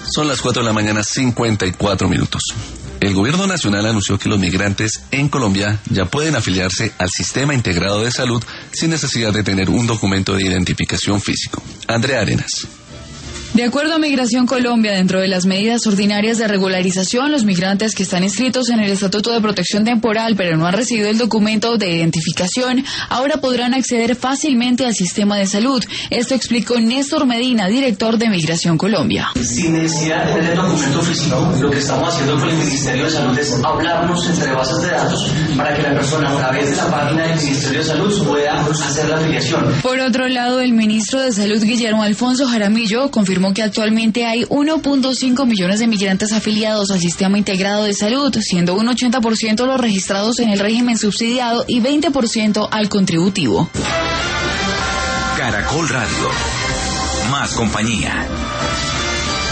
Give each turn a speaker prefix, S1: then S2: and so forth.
S1: Son las 4 de la mañana, 54 minutos. El gobierno nacional anunció que los migrantes en Colombia ya pueden afiliarse al Sistema Integrado de Salud sin necesidad de tener un documento de identificación físico. Andrea Arenas.
S2: De acuerdo a Migración Colombia, dentro de las medidas ordinarias de regularización, los migrantes que están inscritos en el Estatuto de Protección Temporal pero no han recibido el documento de identificación, ahora podrán acceder fácilmente al sistema de salud. Esto explicó Néstor Medina, director de Migración Colombia.
S3: Sin necesidad de tener el documento físico, lo que estamos haciendo con el Ministerio de Salud es hablarnos entre bases de datos para que la persona, a través de la página del Ministerio de Salud, pueda hacer la afiliación.
S2: Por otro lado, el ministro de Salud, Guillermo Alfonso Jaramillo, confirmó que actualmente hay 1.5 millones de migrantes afiliados al Sistema Integrado de Salud, siendo un 80% los registrados en el régimen subsidiado y 20% al contributivo.
S4: Caracol Radio. Más compañía.